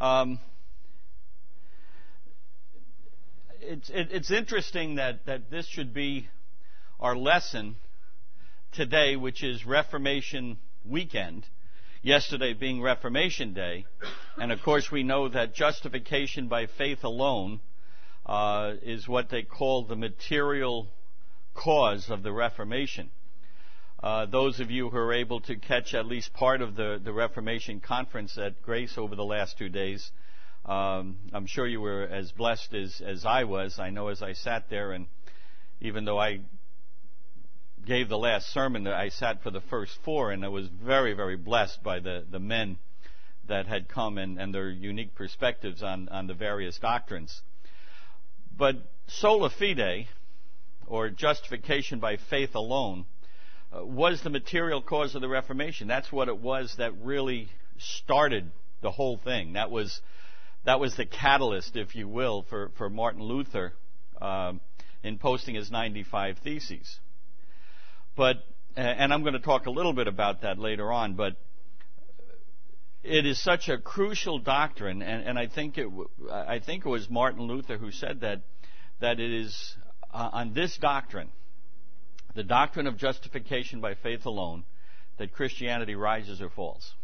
It's interesting that this should be our lesson today, which is Reformation weekend, yesterday being Reformation Day. And of course we know that justification by faith alone is what they call the material cause of the Reformation. Those of you who are able to catch at least part of the Reformation conference at Grace over the last 2 days, I'm sure you were as blessed as I was. I know as I sat there, and even though I gave the last sermon, I sat for the first 4, and I was very, very blessed by the men that had come and their unique perspectives on the various doctrines. But sola fide, or justification by faith alone, was the material cause of the Reformation. That's what it was that really started the whole thing. That was the catalyst, if you will, for Martin Luther in posting his 95 Theses. But, and I'm going to talk a little bit about that later on, but it is such a crucial doctrine, and I think it was Martin Luther who said that it is on this doctrine, the doctrine of justification by faith alone, that Christianity rises or falls.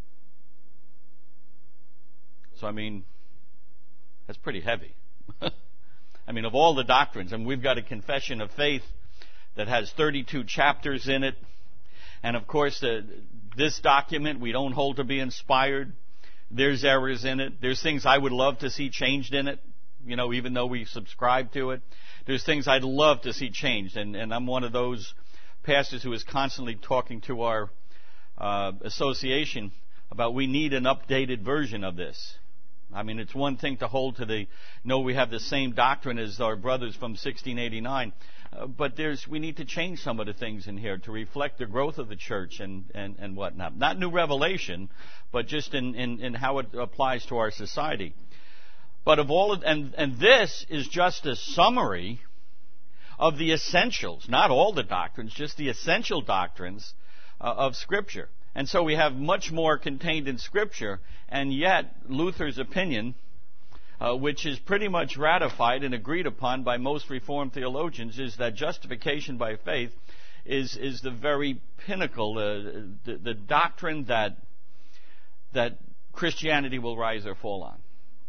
So, I mean, that's pretty heavy. I mean, of all the doctrines, and we've got a confession of faith that has 32 chapters in it. And of course, this document we don't hold to be inspired. There's errors in it. There's things I would love to see changed in it, you know, even though we subscribe to it. There's things I'd love to see changed. And I'm one of those pastors who is constantly talking to our association about we need an updated version of this. I mean, it's one thing to hold to we have the same doctrine as our brothers from 1689, but we need to change some of the things in here to reflect the growth of the church and whatnot. Not new revelation, but just in how it applies to our society. But and this is just a summary of the essentials, not all the doctrines, just the essential doctrines of Scripture. And so we have much more contained in Scripture, and yet Luther's opinion, which is pretty much ratified and agreed upon by most Reformed theologians, is that justification by faith is the very pinnacle, the doctrine that Christianity will rise or fall on.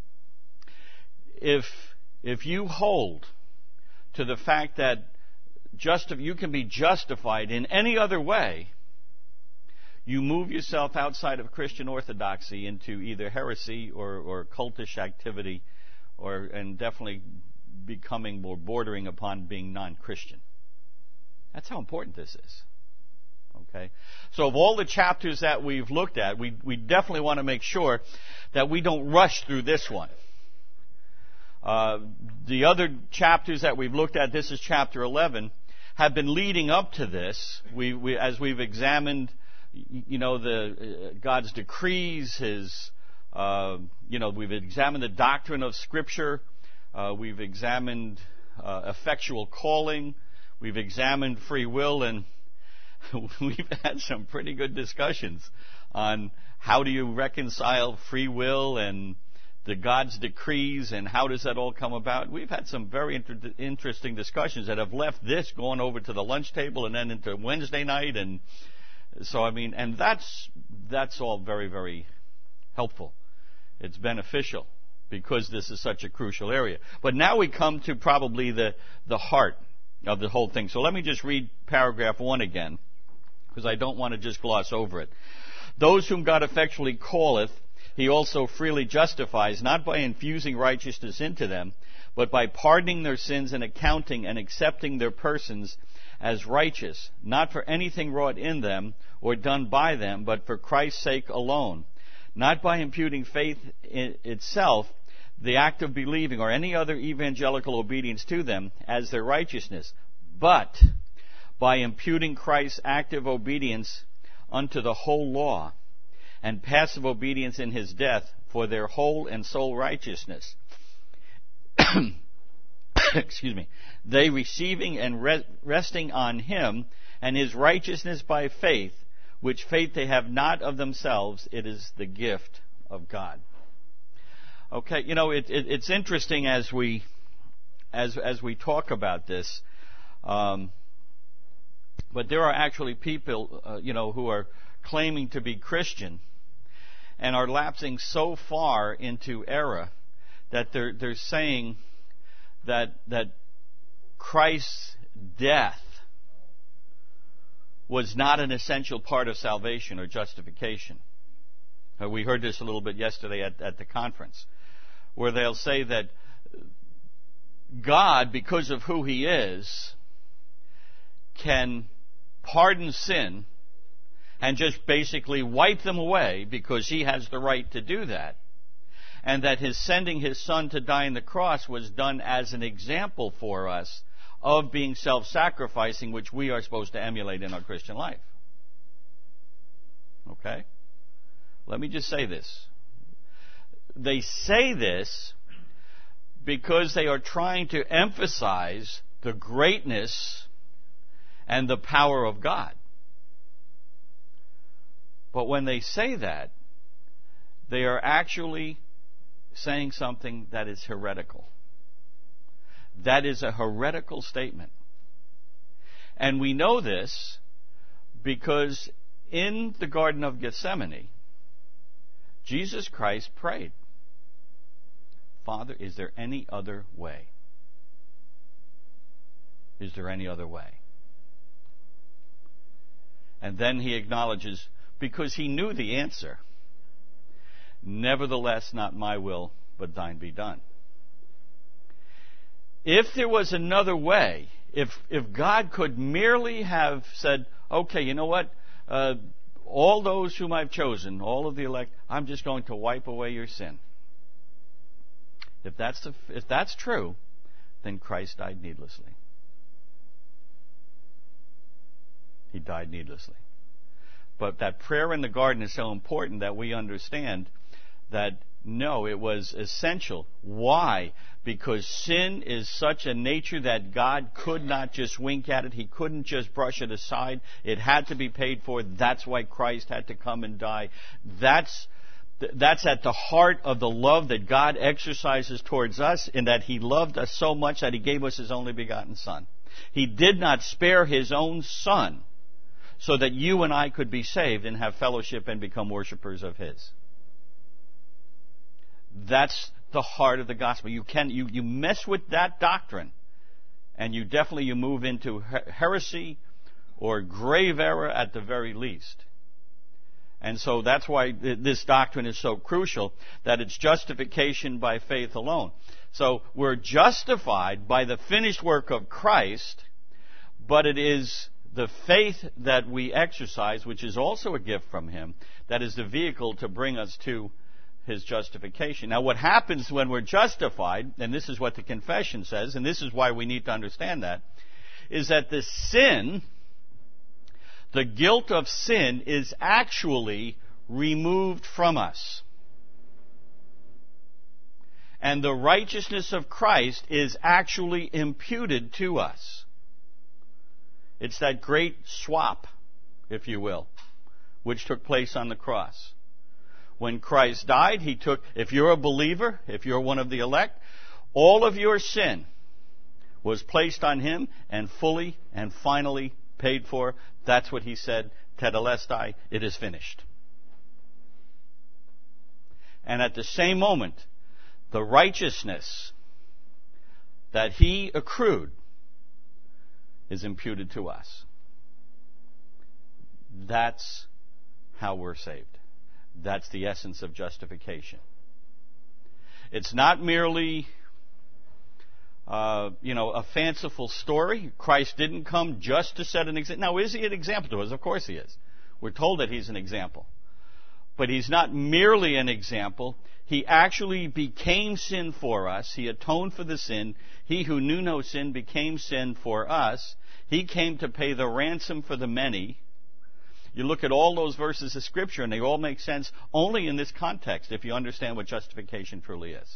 If you hold to the fact that you can be justified in any other way, you move yourself outside of Christian orthodoxy into either heresy or cultish activity, and definitely becoming more bordering upon being non-Christian. That's how important this is. Okay? So of all the chapters that we've looked at, we definitely want to make sure that we don't rush through this one. The other chapters that we've looked at, this is chapter 11, have been leading up to this. As we've examined, God's decrees, we've examined the doctrine of Scripture, we've examined effectual calling, we've examined free will, and we've had some pretty good discussions on how do you reconcile free will and the God's decrees, and how does that all come about. We've had some very interesting discussions that have left this going over to the lunch table and then into Wednesday night, and so, I mean, and that's all very, very helpful. It's beneficial because this is such a crucial area. But now we come to probably the heart of the whole thing. So let me just read paragraph 1 again, because I don't want to just gloss over it. Those whom God effectually calleth, He also freely justifies, not by infusing righteousness into them, but by pardoning their sins and accounting and accepting their persons as righteous, not for anything wrought in them or done by them, but for Christ's sake alone, not by imputing faith in itself, the act of believing, or any other evangelical obedience to them as their righteousness, but by imputing Christ's active obedience unto the whole law, and passive obedience in His death for their whole and sole righteousness. Excuse me. They receiving and resting on Him and His righteousness by faith, which faith they have not of themselves, it is the gift of God. Okay, it's interesting as we talk about this, but there are actually people, who are claiming to be Christian and are lapsing so far into error that they're saying that Christ's death was not an essential part of salvation or justification. We heard this a little bit yesterday at the conference, where they'll say that God, because of who He is, can pardon sin and just basically wipe them away because He has the right to do that. And that His sending His Son to die on the cross was done as an example for us of being self-sacrificing, which we are supposed to emulate in our Christian life. Okay? Let me just say this. They say this because they are trying to emphasize the greatness and the power of God. But when they say that, they are actually saying something that is heretical. That is a heretical statement. And we know this because in the Garden of Gethsemane, Jesus Christ prayed, Father, is there any other way? Is there any other way? And then He acknowledges, because He knew the answer, nevertheless, not my will, but thine be done. If there was another way, if God could merely have said, okay, you know what? All those whom I've chosen, all of the elect, I'm just going to wipe away your sin. If that's true, then Christ died needlessly. He died needlessly. But that prayer in the garden is so important that we understand that no, it was essential. Why? Because sin is such a nature that God could not just wink at it. He couldn't just brush it aside. It had to be paid for. That's why Christ had to come and die. That's at the heart of the love that God exercises towards us, in that He loved us so much that He gave us His only begotten Son. He did not spare His own Son so that you and I could be saved and have fellowship and become worshipers of His. That's the heart of the gospel. You mess with that doctrine, and you move into heresy or grave error at the very least. And so that's why this doctrine is so crucial, that it's justification by faith alone. So we're justified by the finished work of Christ, but it is the faith that we exercise, which is also a gift from Him, that is the vehicle to bring us to His justification. Now, what happens when we're justified, and this is what the confession says, and this is why we need to understand that, is that the guilt of sin is actually removed from us. And the righteousness of Christ is actually imputed to us. It's that great swap, if you will, which took place on the cross. When Christ died, He took, if you're a believer, if you're one of the elect, all of your sin was placed on Him and fully and finally paid for. That's what He said, tetelestai, it is finished. And at the same moment, the righteousness that He accrued is imputed to us. That's how we're saved. That's the essence of justification. It's not merely a fanciful story. Christ didn't come just to set an example. Now, is He an example to us? Of course He is. We're told that He's an example. But He's not merely an example. He actually became sin for us. He atoned for the sin. He who knew no sin became sin for us. He came to pay the ransom for the many. You look at all those verses of Scripture, and they all make sense only in this context, if you understand what justification truly is.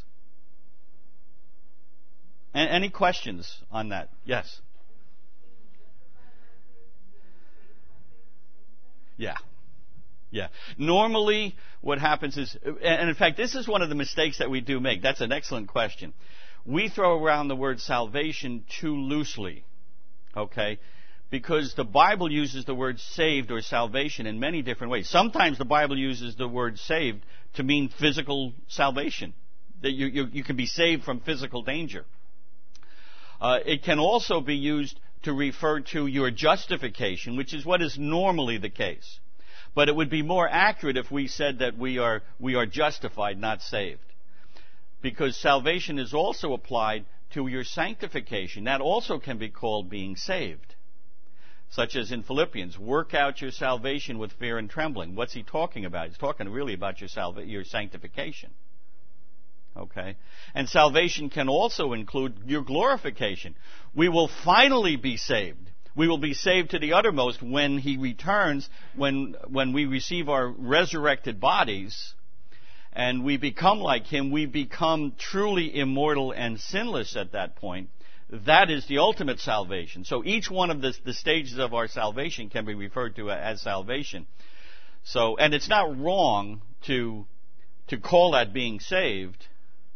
Any questions on that? Yes? Yeah. Yeah. Normally, what happens is, and in fact, this is one of the mistakes that we do make. That's an excellent question. We throw around the word salvation too loosely. Okay? Because the Bible uses the word saved or salvation in many different ways. Sometimes the Bible uses the word saved to mean physical salvation. That you can be saved from physical danger. It can also be used to refer to your justification, which is what is normally the case. But it would be more accurate if we said that we are justified, not saved. Because salvation is also applied to your sanctification. That also can be called being saved. Such as in Philippians, work out your salvation with fear and trembling. What's he talking about? He's talking really about your sanctification. Okay? And salvation can also include your glorification. We will finally be saved. We will be saved to the uttermost when he returns, when we receive our resurrected bodies and we become like him. We become truly immortal and sinless at that point. That is the ultimate salvation. So each one of the stages of our salvation can be referred to as salvation. So, and it's not wrong to call that being saved.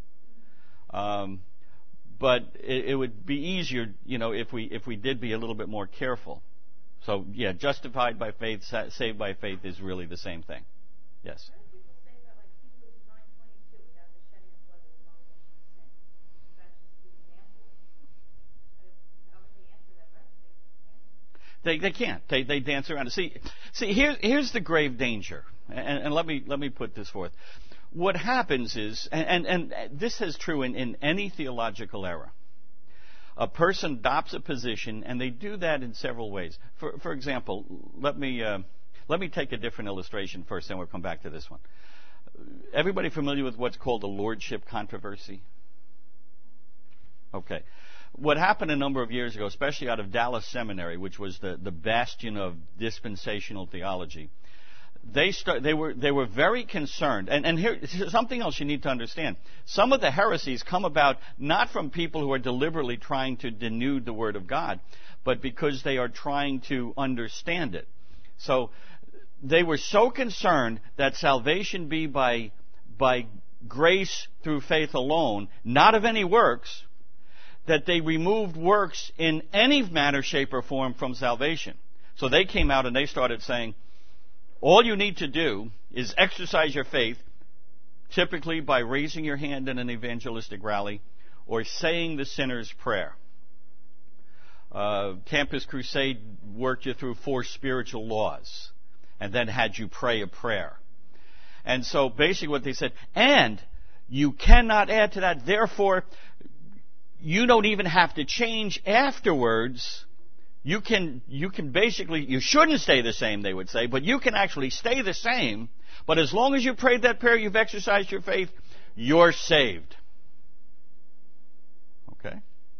But it would be easier, if we did be a little bit more careful. So, yeah, justified by faith, saved by faith is really the same thing. Yes. Why do people say that, like Hebrews 9:22, without the shedding of blood, there's no remission of sin? That's just the example. How would they answer that verse? They can't. They dance around it. See, here's the grave danger, and let me put this forth. What happens is, and this is true in any theological era, a person adopts a position, and they do that in several ways. For example, let me take a different illustration first, then we'll come back to this one. Everybody familiar with what's called the lordship controversy? Okay. What happened a number of years ago, especially out of Dallas Seminary, which was the bastion of dispensational theology, they were very concerned, and here's something else you need to understand. Some of the heresies come about not from people who are deliberately trying to denude the Word of God, but because they are trying to understand it. So they were so concerned that salvation be by grace through faith alone, not of any works, that they removed works in any manner, shape, or form from salvation. So they came out and they started saying, all you need to do is exercise your faith, typically by raising your hand in an evangelistic rally or saying the sinner's prayer. Campus Crusade worked you through 4 spiritual laws and then had you pray a prayer. And so basically what they said, and you cannot add to that, therefore you don't even have to change afterwards. You can basically, you shouldn't stay the same, they would say, but you can actually stay the same. But as long as you prayed that prayer, you've exercised your faith, you're saved. Okay?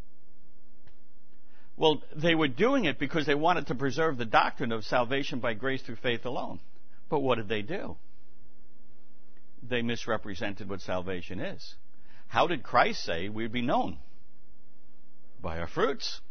Well, they were doing it because they wanted to preserve the doctrine of salvation by grace through faith alone. But what did they do? They misrepresented what salvation is. How did Christ say we'd be known? By our fruits.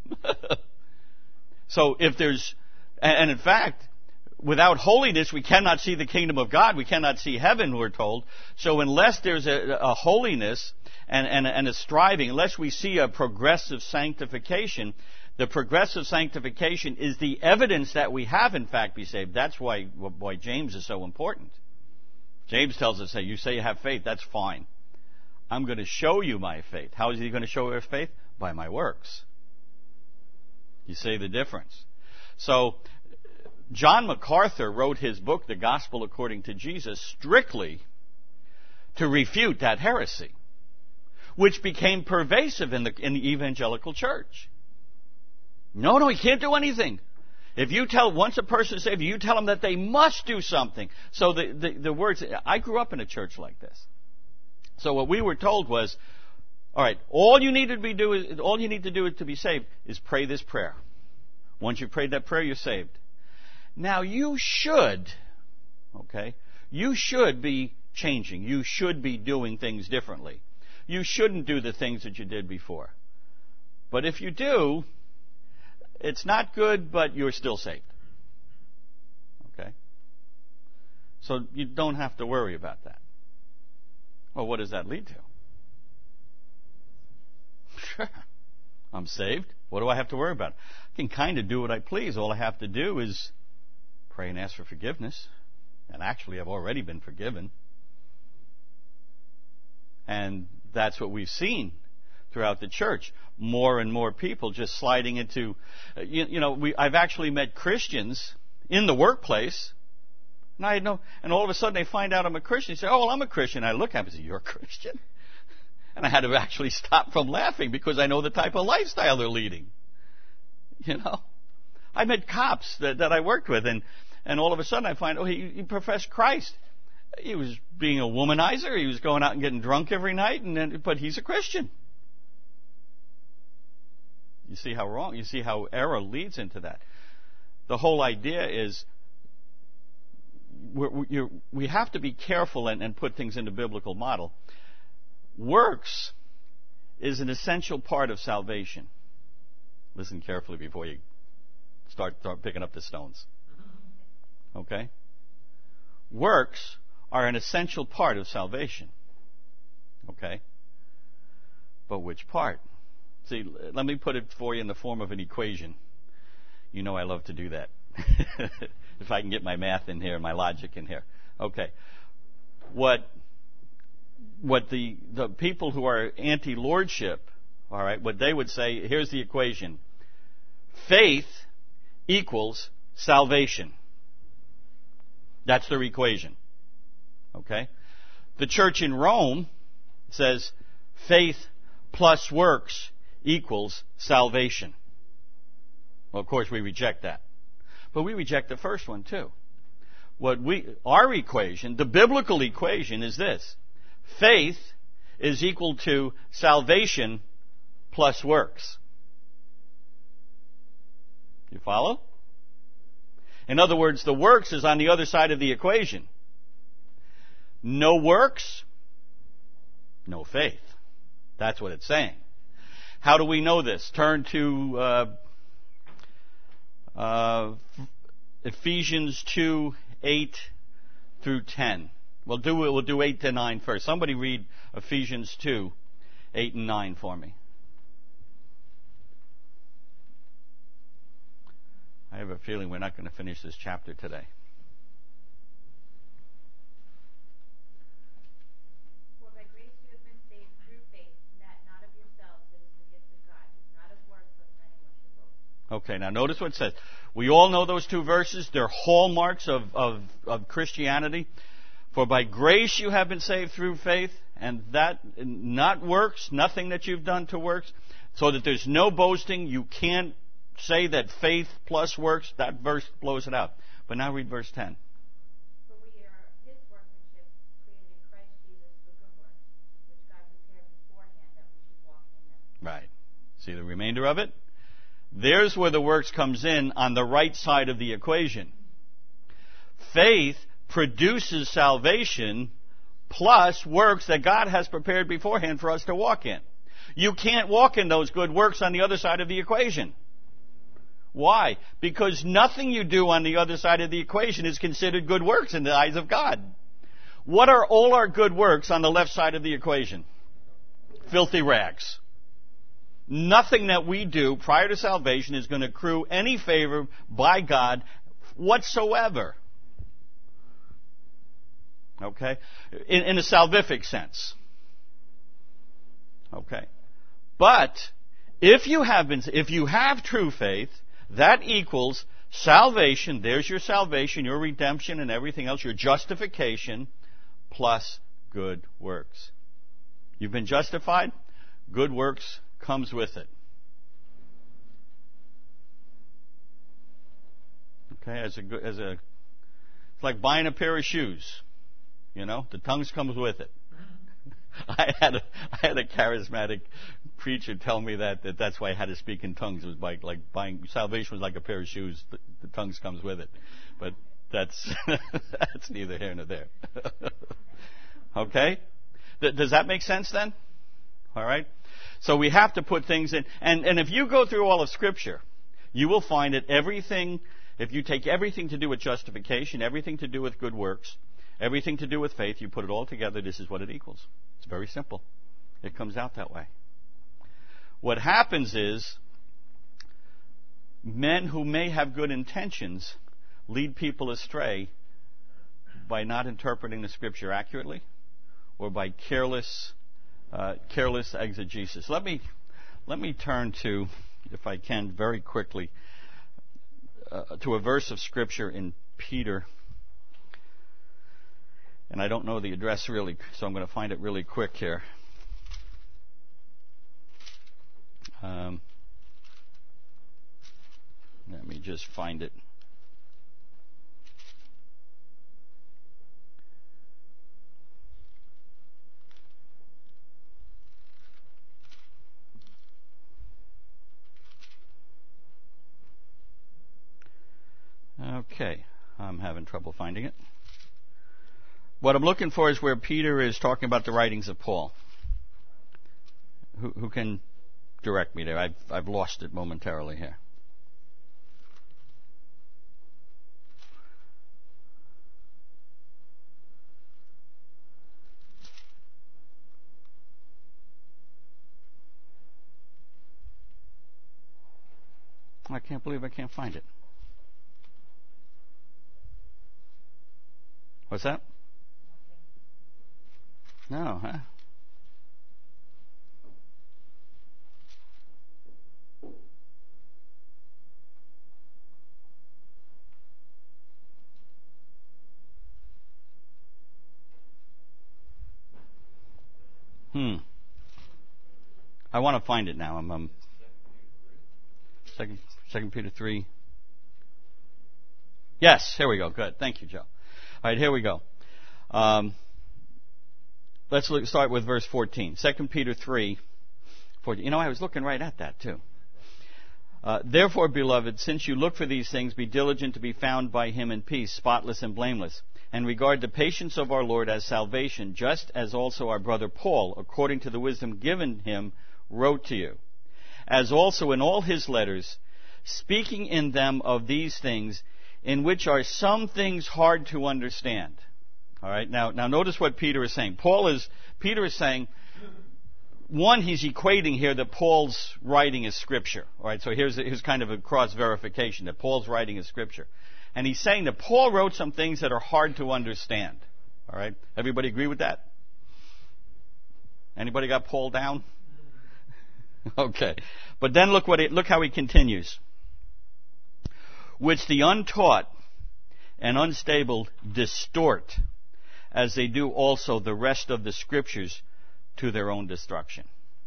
So if there's, and in fact, without holiness, we cannot see the kingdom of God. We cannot see heaven, we're told. So unless there's a holiness and a striving, unless we see a progressive sanctification, the progressive sanctification is the evidence that we have, in fact, be saved. That's why James is so important. James tells us, hey, you say you have faith, that's fine. I'm going to show you my faith. How is he going to show your faith? By my works. You see the difference. So, John MacArthur wrote his book, The Gospel According to Jesus, strictly to refute that heresy, which became pervasive in the evangelical church. No, you can't do anything. If you once a person is saved, you tell them that they must do something. So the words, I grew up in a church like this. So what we were told was, all right, all you need to do to be saved is pray this prayer. Once you've prayed that prayer, you're saved. Now you should be changing. You should be doing things differently. You shouldn't do the things that you did before. But if you do, it's not good, but you're still saved. Okay? So you don't have to worry about that. Well, what does that lead to? Sure. I'm saved. What do I have to worry about? I can kind of do what I please. All I have to do is pray and ask for forgiveness. And actually, I've already been forgiven. And that's what we've seen throughout the church. More and more people just sliding into, I've actually met Christians in the workplace. And and all of a sudden they find out I'm a Christian. They say, "Oh, well, I'm a Christian." I look at them and say, "You're a Christian?" And I had to actually stop from laughing because I know the type of lifestyle they're leading. I met cops that I worked with, and all of a sudden I find, he professed Christ. He was being a womanizer. He was going out and getting drunk every night, but he's a Christian. You see how wrong? You see how error leads into that. The whole idea is we have to be careful and put things into biblical model. Works is an essential part of salvation. Listen carefully before you start picking up the stones. Okay? Works are an essential part of salvation. Okay? But which part? See, let me put it for you in the form of an equation. You know I love to do that. If I can get my math in here, my logic in here. Okay. What the people who are anti-lordship, all right, what they would say, here's the equation. Faith equals salvation. That's their equation. Okay? The church in Rome says faith plus works equals salvation. Well, of course, we reject that. But we reject the first one, too. Our equation, the biblical equation, is this. Faith is equal to salvation plus works. You follow? In other words, the works is on the other side of the equation. No works, no faith. That's what it's saying. How do we know this? Turn to Ephesians 2, 8 through 10. We'll do 8 to 9 first. Somebody read Ephesians 2, 8 and 9 for me. I have a feeling we're not going to finish this chapter today. For by grace you have been saved through faith, and that not of yourselves, it is the gift of God. It's not of works, lest anyone should boast. Okay, now notice what it says. We all know those two verses. They're hallmarks of Christianity. For by grace you have been saved through faith, and that not works, nothing that you've done to works, so that there's no boasting. You can't say that faith plus works. That verse blows it out. But now read verse 10. For we are his workmanship, created in Christ Jesus for good works, which God prepared beforehand that we should walk in them. Right. See the remainder of it? There's where the works comes in on the right side of the equation. Faith produces salvation plus works that God has prepared beforehand for us to walk in. You can't walk in those good works on the other side of the equation. Why? Because nothing you do on the other side of the equation is considered good works in the eyes of God. What are all our good works on the left side of the equation? Filthy rags. Nothing that we do prior to salvation is going to accrue any favor by God whatsoever. Okay? In a salvific sense. Okay. But if you have true faith, that equals salvation. There's your salvation, your redemption, and everything else, your justification, plus good works. You've been justified. Good works comes with it. Okay, it's like buying a pair of shoes. You know, the tongues comes with it. I had a charismatic preacher tell me that's why I had to speak in tongues. It was like buying salvation was like a pair of shoes. The tongues comes with it, but that's neither here nor there. Okay, does that make sense then? All right. So we have to put things in, and if you go through all of Scripture, you will find that everything. If you take everything to do with justification, everything to do with good works, everything to do with faith, you put it all together, this is what it equals. It's very simple. It comes out that way. What happens is, men who may have good intentions lead people astray by not interpreting the Scripture accurately or by careless exegesis. Let me turn to, if I can, very quickly, to a verse of Scripture in Peter. And I don't know the address really, so I'm going to find it really quick here. Let me just find it. Okay, I'm having trouble finding it. What I'm looking for is where Peter is talking about the writings of Paul. Who can direct me there? I've lost it momentarily here. I can't believe I can't find it. What's that? No, huh? I want to find it now. I'm Second Peter 3. Yes, here we go. Good. Thank you, Joe. All right, here we go. Let's start with verse 14. 2 Peter 3, 14. You know, I was looking right at that, too. Therefore, beloved, since you look for these things, be diligent to be found by him in peace, spotless and blameless, and regard the patience of our Lord as salvation, just as also our brother Paul, according to the wisdom given him, wrote to you. As also in all his letters, speaking in them of these things, in which are some things hard to understand. All right, now notice what Peter is saying. Peter is saying, one, he's equating here that Paul's writing is Scripture. All right, so here's kind of a cross-verification that Paul's writing is Scripture. And he's saying that Paul wrote some things that are hard to understand. All right, everybody agree with that? Anybody got Paul down? Okay, but then look how he continues. Which the untaught and unstable distort, as they do also the rest of the Scriptures, to their own destruction.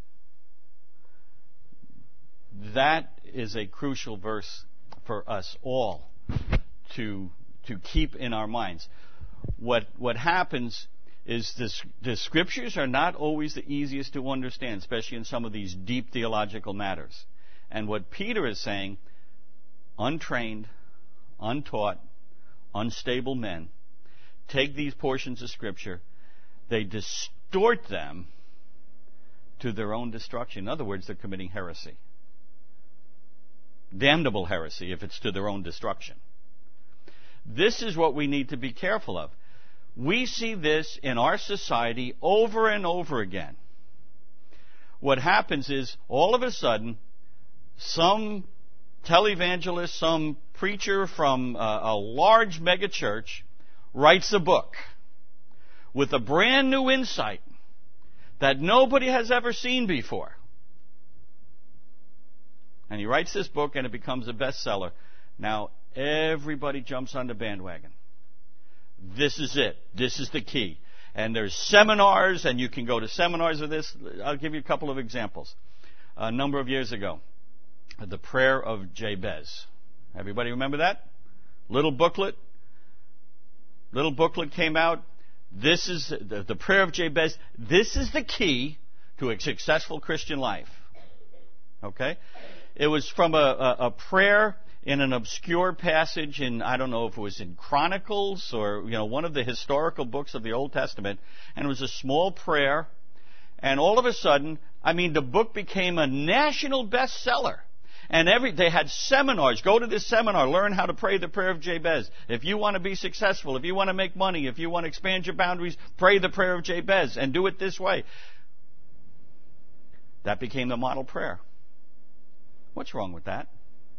That is a crucial verse for us all to keep in our minds. What happens is the Scriptures are not always the easiest to understand, especially in some of these deep theological matters. And what Peter is saying, untrained, untaught, unstable men take these portions of Scripture, they distort them to their own destruction. In other words, they're committing heresy. Damnable heresy if it's to their own destruction. This is what we need to be careful of. We see this in our society over and over again. What happens is, all of a sudden, some televangelist, some preacher from a large megachurch writes a book with a brand new insight that nobody has ever seen before. And he writes this book and it becomes a bestseller. Now, everybody jumps on the bandwagon. This is it. This is the key. And there's seminars, and you can go to seminars of this. I'll give you a couple of examples. A number of years ago, the prayer of Jabez. Everybody remember that? Little booklet came out. This is the prayer of Jabez. This is the key to a successful Christian life. Okay? It was from a prayer in an obscure passage in, I don't know if it was in Chronicles or, one of the historical books of the Old Testament. And it was a small prayer. And all of a sudden, the book became a national bestseller. And they had seminars. Go to this seminar. Learn how to pray the prayer of Jabez. If you want to be successful, if you want to make money, if you want to expand your boundaries, pray the prayer of Jabez and do it this way. That became the model prayer. What's wrong with that?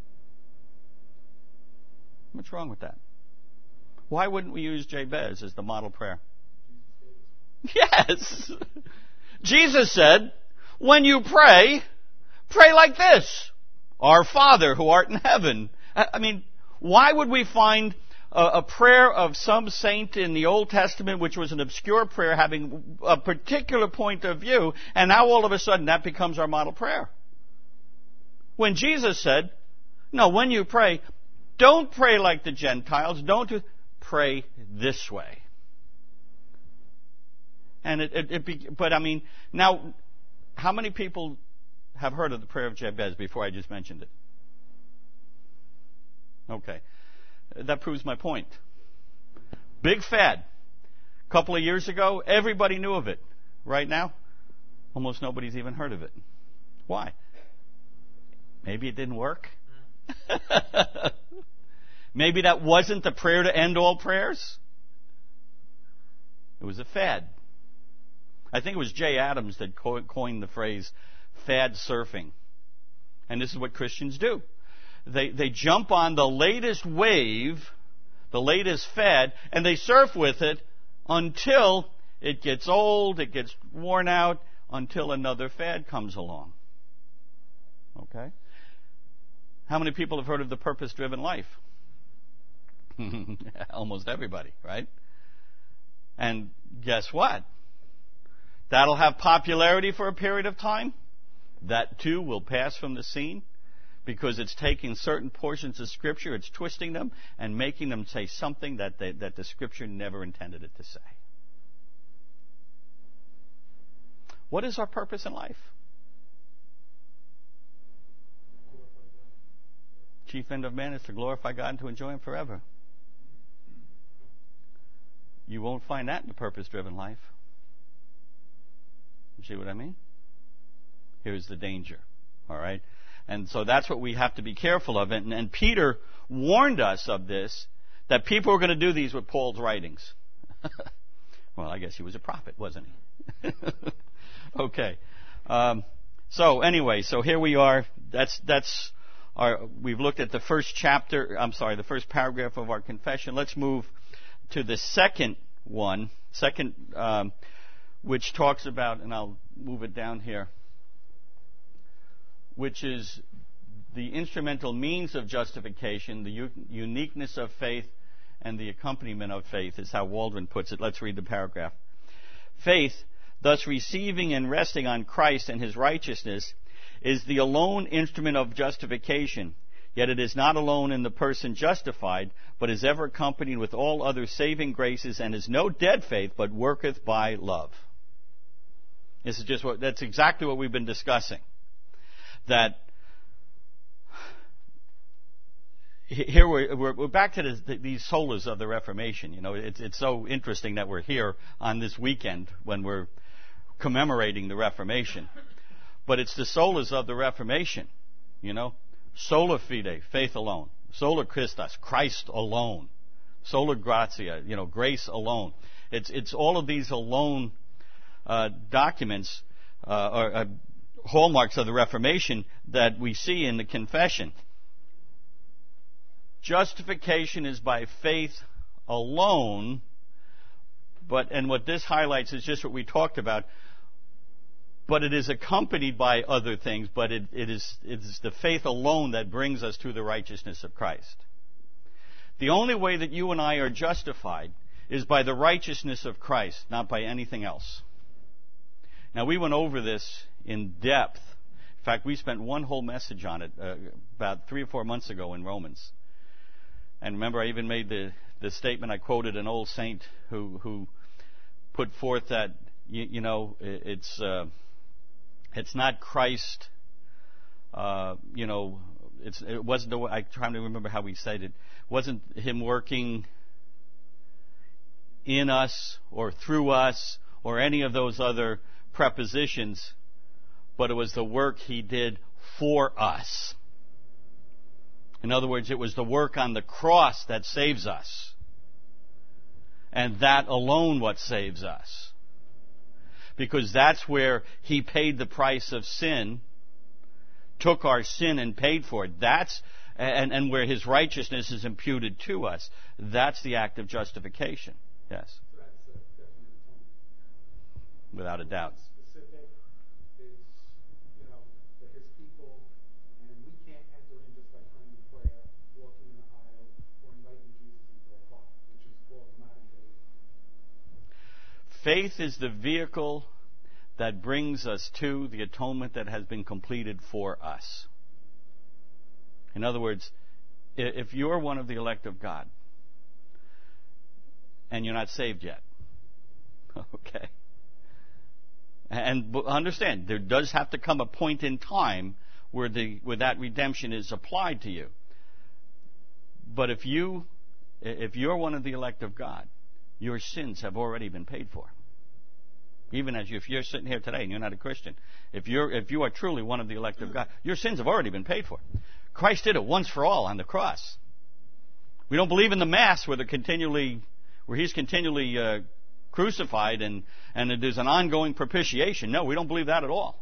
What's wrong with that? Why wouldn't we use Jabez as the model prayer? Yes. Jesus said, when you pray, pray like this. Our Father who art in heaven. I mean, why would we find a prayer of some saint in the Old Testament, which was an obscure prayer having a particular point of view, and now all of a sudden that becomes our model prayer? When Jesus said, no, when you pray, don't pray like the Gentiles, pray this way. And but I mean, now, how many people have heard of the prayer of Jabez before I just mentioned it? Okay. That proves my point. Big fad. A couple of years ago, everybody knew of it. Right now, almost nobody's even heard of it. Why? Maybe it didn't work. Maybe that wasn't the prayer to end all prayers. It was a fad. I think it was Jay Adams that coined the phrase fad surfing. And this is what Christians do. They jump on the latest wave, the latest fad, and they surf with it until it gets old, it gets worn out, until another fad comes along. Okay? How many people have heard of the purpose-driven life? Almost everybody, right? And guess what? That'll have popularity for a period of time. That too will pass from the scene because it's taking certain portions of Scripture, it's twisting them and making them say something that the Scripture never intended it to say. What is our purpose in life? Chief end of man is to glorify God and to enjoy Him forever. You won't find that in the purpose-driven life. You see what I mean? Here's the danger. All right? And so that's what we have to be careful of. And Peter warned us of this, that people were going to do these with Paul's writings. Well, I guess he was a prophet, wasn't he? Okay. So anyway, so here we are. We've looked at the first paragraph of our confession. Let's move to the second one, which talks about, and I'll move it down here, which is the instrumental means of justification, the uniqueness of faith, and the accompaniment of faith, is how Waldron puts it. Let's read the paragraph. Faith, thus receiving and resting on Christ and His righteousness, is the alone instrument of justification. Yet it is not alone in the person justified, but is ever accompanied with all other saving graces, and is no dead faith, but worketh by love. That's exactly what we've been discussing. That here we're back to these solas of the Reformation. You know, it's so interesting that we're here on this weekend when we're commemorating the Reformation. But it's the solas of the Reformation, you know. Sola fide, faith alone. Sola Christus, Christ alone. Sola gratia, you know, grace alone. It's all of these alone documents or hallmarks of the Reformation that we see in the confession. Justification is by faith alone, and what this highlights is just what we talked about. But it is accompanied by other things, but it is the faith alone that brings us to the righteousness of Christ. The only way that you and I are justified is by the righteousness of Christ, not by anything else. Now, we went over this in depth. In fact, we spent one whole message on it about 3 or 4 months ago in Romans. And remember, I even made the statement, I quoted an old saint who put forth that, it's not Christ, it wasn't, I'm trying to remember how he said it. It wasn't Him working in us or through us or any of those other prepositions, but it was the work He did for us. In other words, it was the work on the cross that saves us. And that alone what saves us. Because that's where He paid the price of sin, took our sin and paid for it. And where His righteousness is imputed to us. That's the act of justification. Yes. So that's definitely atonement. Without a doubt. Specific is, for His people, and we can't enter in just by praying a prayer, walking in the aisle, or inviting Jesus into our heart, which is called modern day. Faith is the vehicle that brings us to the atonement that has been completed for us. In other words, if you're one of the elect of God, and you're not saved yet, okay, and understand, there does have to come a point in time where that redemption is applied to you. But if you're one of the elect of God, your sins have already been paid for. Even if you're sitting here today and you're not a Christian, if you are truly one of the elect of God, your sins have already been paid for. Christ did it once for all on the cross. We don't believe in the Mass where He's continually crucified and there's an ongoing propitiation. No, we don't believe that at all.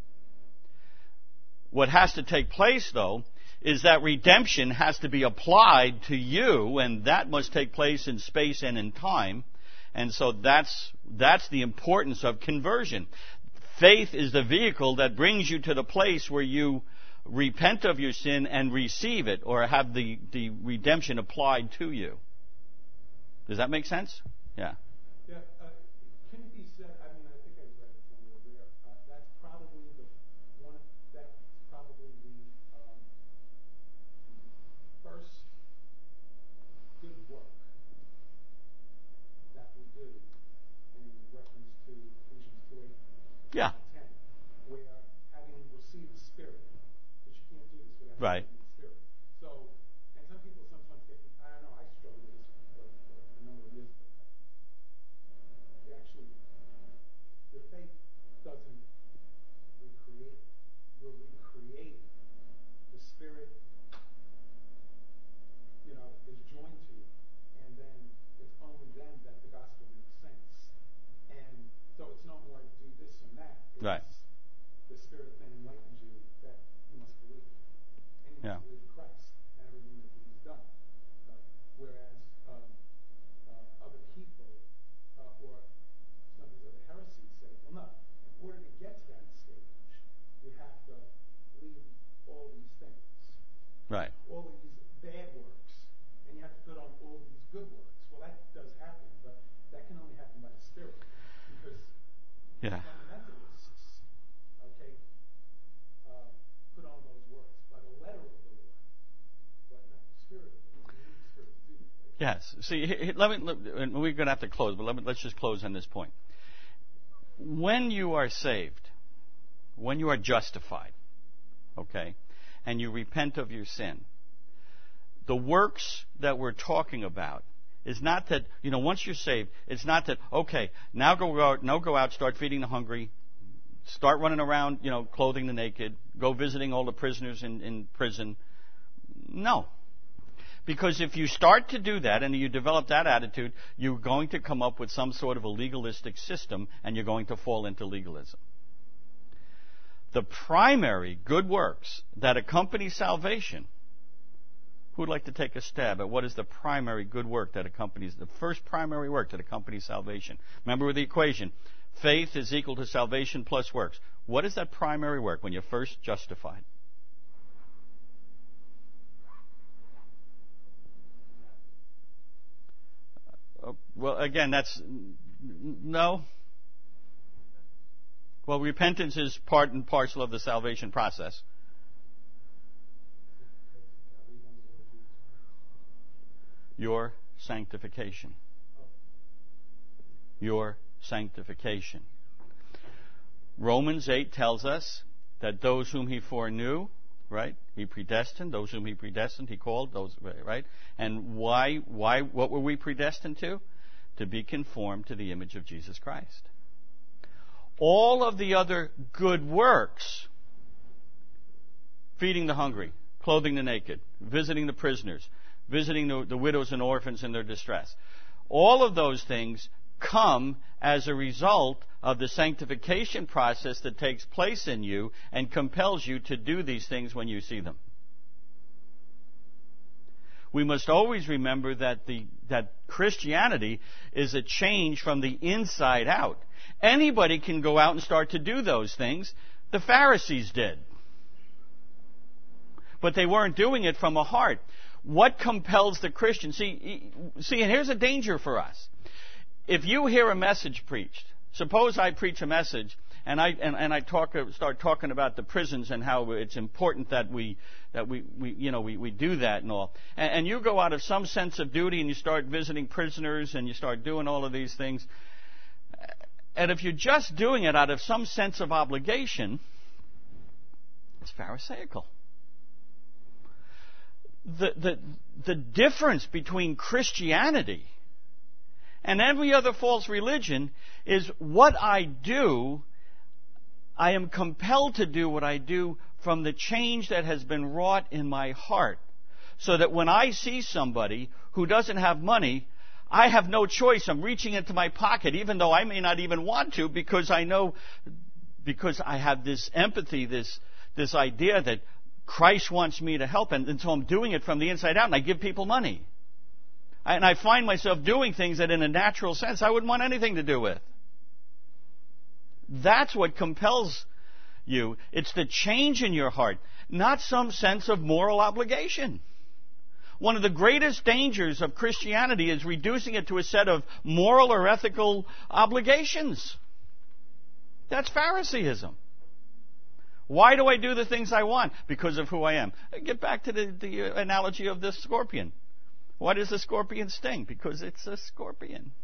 What has to take place, though, is that redemption has to be applied to you, and that must take place in space and in time. And so that's the importance of conversion. Faith is the vehicle that brings you to the place where you repent of your sin and receive it, or have the redemption applied to you. Does that make sense? Yeah. Yeah, can it be said, I think I read it somewhere there, that's probably the first good work that we do in reference to Ephesians 2:8. Yeah. 10, where having received the Spirit, which you can't do this without Right. receiving the Spirit. So, and some people sometimes get, I don't know, I struggle with this for a number of years. Your faith doesn't recreate. You're recreating. The Spirit, is joined to you, and then it's only then that the gospel makes sense. And so it's no more do this and that. It's Right. The Spirit then enlightens you that you must believe, and you must believe in Christ and everything that He's done. Whereas other people or some of these other heresies say, well, no, in order to get to that stage, you have to leave all these things, Right. all of these bad works, and you have to put on all of these good works. Well, that does happen, but that can only happen by the Spirit, because Yeah. fundamentalists, put on those works by the letter of the Lord, but not the Spirit of the Lord. You need the Spirit to do that. Yes. See, we're going to have to close, but let's just close on this point. When you are saved, when you are justified, okay, and you repent of your sin, the works that we're talking about is not that, once you're saved, it's not that, okay, now go out, start feeding the hungry, start running around, clothing the naked, go visiting all the prisoners in prison. No. Because if you start to do that and you develop that attitude, you're going to come up with some sort of a legalistic system, and you're going to fall into legalism. The primary good works that accompany salvation, who would like to take a stab at what is the primary good work that accompanies, the first primary work that accompanies salvation? Remember with the equation, faith is equal to salvation plus works. What is that primary work when you're first justified? Well, again, no. Well, repentance is part and parcel of the salvation process. Your sanctification. Your sanctification. Romans 8 tells us that those whom He foreknew, right? He predestined. Those whom He predestined, He called. Those, right? And why? What were we predestined to? To be conformed to the image of Jesus Christ. All of the other good works, feeding the hungry, clothing the naked, visiting the prisoners, visiting the widows and orphans in their distress. All of those things come as a result of the sanctification process that takes place in you and compels you to do these things when you see them. We must always remember that Christianity is a change from the inside out. Anybody can go out and start to do those things. The Pharisees did. But they weren't doing it from a heart. What compels the Christian? See, and here's a danger for us. If you hear a message preached, suppose I preach a message and I start talking about the prisons and how it's important that we do that and all. And you go out of some sense of duty and you start visiting prisoners and you start doing all of these things. And if you're just doing it out of some sense of obligation, it's Pharisaical. The difference between Christianity and every other false religion is what I do. I am compelled to do what I do from the change that has been wrought in my heart. So that when I see somebody who doesn't have money, I have no choice. I'm reaching into my pocket, even though I may not even want to, because I know, because I have this empathy, this idea that Christ wants me to help, and so I'm doing it from the inside out, and I give people money. And I find myself doing things that in a natural sense I wouldn't want anything to do with. That's what compels you. It's the change in your heart, not some sense of moral obligation. One of the greatest dangers of Christianity is reducing it to a set of moral or ethical obligations. That's Pharisaism. Why do I do the things I want? Because of who I am. Get back to the analogy of the scorpion. Why does the scorpion sting? Because it's a scorpion.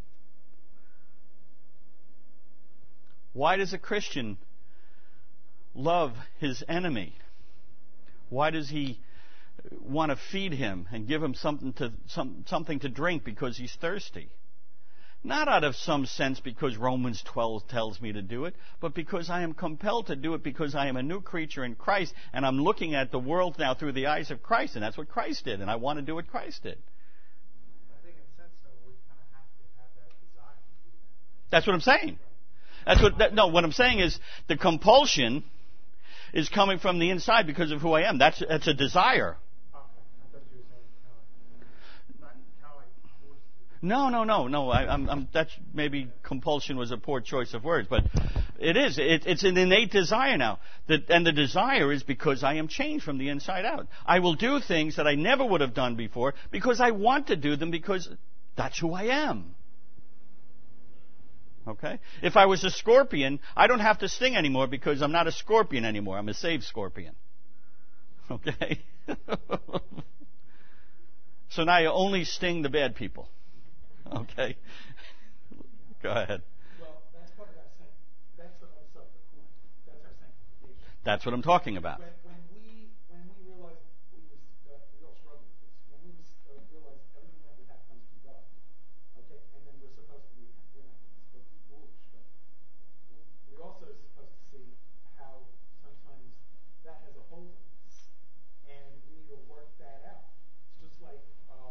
Why does a Christian love his enemy? Why does he want to feed him and give him something to drink because he's thirsty? Not out of some sense because Romans 12 tells me to do it, but because I am compelled to do it because I am a new creature in Christ and I'm looking at the world now through the eyes of Christ, and that's what Christ did, and I want to do what Christ did. I think in a sense, though, we kind of have to have that desire to do that. That's what I'm saying. What I'm saying is the compulsion is coming from the inside because of who I am. That's a desire. Okay. I thought you were saying not how I force it. No. That's maybe compulsion was a poor choice of words, but it is. It's an innate desire now, and the desire is because I am changed from the inside out. I will do things that I never would have done before because I want to do them because that's who I am. Okay? If I was a scorpion, I don't have to sting anymore because I'm not a scorpion anymore. I'm a saved scorpion. Okay? So now you only sting the bad people. Okay? Go ahead. Well, that's part of that that's the other side of the coin. That's our sanctification. That's what I'm talking about. When we realized we all struggle with this, when we realized everything that we have comes from God, okay, and then we're not supposed to be foolish, but we're also supposed to see how sometimes that has a hold on us, and we need to work that out. It's just like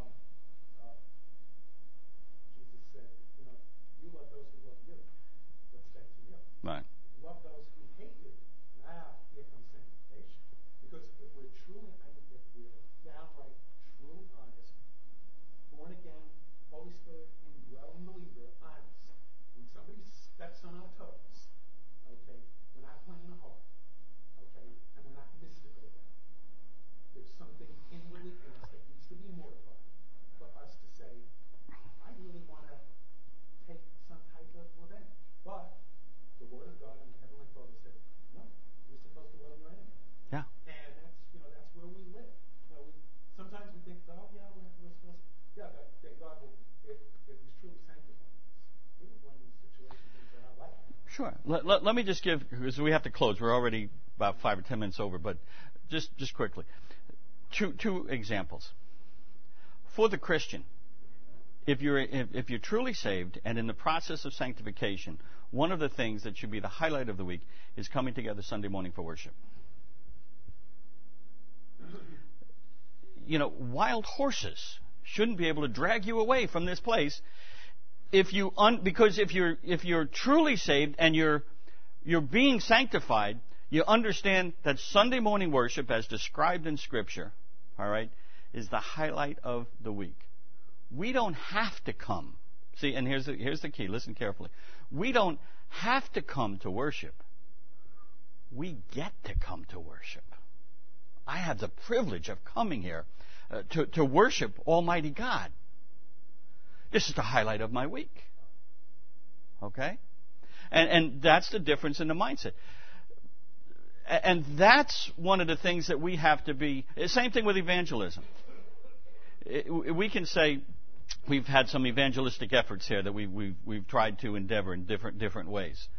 Jesus said, you love those who love you. What's that to you? Right. Love those who hate you. Now, here comes sanctification. Because if we're downright, truly honest, born again, Holy Spirit indwelling believer, honest, when somebody steps on our toes, okay, we're not playing a heart, okay, and we're not mystical about it. There's something inwardly in us that needs to be mortified for us to say, I really want to take some type of revenge. But the Word of God and the Heavenly Father said, no, you're supposed to love your enemy. Yeah. And that's where we live. Sometimes we think, oh, yeah, we're supposed to. Yeah, that God will, if He's truly sanctifying us, He will bring these situations into our life. Sure. Let me just give, because we have to close. We're already about 5 or 10 minutes over, but just quickly. Two examples. For the Christian, if you're truly saved and in the process of sanctification, one of the things that should be the highlight of the week is coming together Sunday morning for worship. wild horses shouldn't be able to drag you away from this place because if you're truly saved and you're being sanctified, you understand that Sunday morning worship, as described in Scripture, all right, is the highlight of the week. We don't have to come. See, and here's the key. Listen carefully. We don't have to come to worship. We get to come to worship. I have the privilege of coming here to worship Almighty God. This is the highlight of my week. Okay? And that's the difference in the mindset. And that's one of the things that we have to be. Same thing with evangelism. We can say we've had some evangelistic efforts here that we've tried to endeavor in different ways.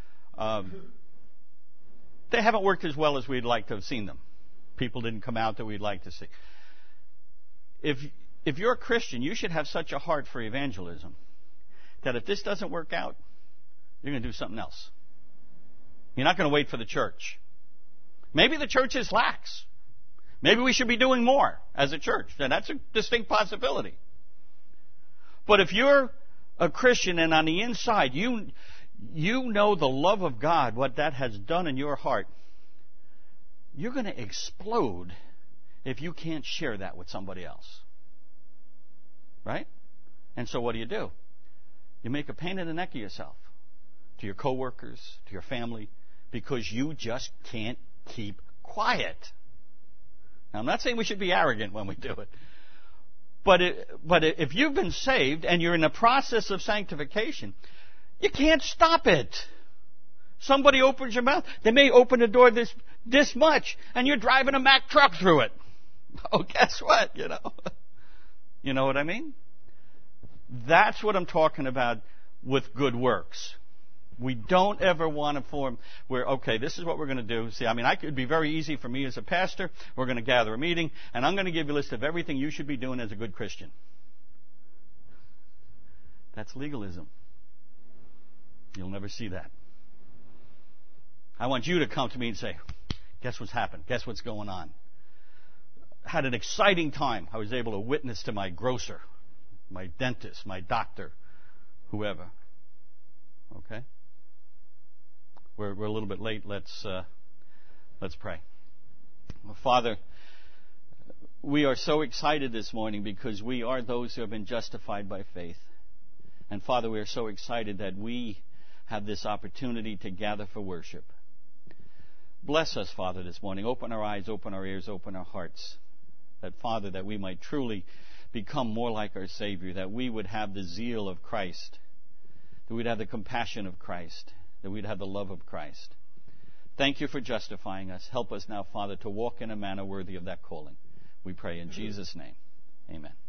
They haven't worked as well as we'd like to have seen them. People didn't come out that we'd like to see. If you're a Christian, you should have such a heart for evangelism that if this doesn't work out, you're going to do something else. You're not going to wait for the church. Maybe the church is lax. Maybe we should be doing more as a church. And that's a distinct possibility. But if you're a Christian and on the inside, you know the love of God, what that has done in your heart, you're going to explode if you can't share that with somebody else. Right? And so what do? You make a pain in the neck of yourself, to your coworkers, to your family, because you just can't keep quiet. Now, I'm not saying we should be arrogant when we do it. But if you've been saved and you're in the process of sanctification, you can't stop it. Somebody opens your mouth. They may open the door this much, and you're driving a Mack truck through it. Oh, guess what? You know what I mean? That's what I'm talking about with good works. We don't ever want to form where, okay, this is what we're going to do. See, it could be very easy for me as a pastor. We're going to gather a meeting, and I'm going to give you a list of everything you should be doing as a good Christian. That's legalism. You'll never see that. I want you to come to me and say, guess what's happened? Guess what's going on? Had an exciting time. I was able to witness to my grocer, my dentist, my doctor, whoever. Okay? We're a little bit late. Let's pray. Well, Father, we are so excited this morning because we are those who have been justified by faith. And Father, we are so excited that we have this opportunity to gather for worship. Bless us, Father, this morning. Open our eyes, open our ears, open our hearts. That, Father, that we might truly become more like our Savior, that we would have the zeal of Christ, that we'd have the compassion of Christ, that we'd have the love of Christ. Thank you for justifying us. Help us now, Father, to walk in a manner worthy of that calling. We pray in Jesus' name. Amen.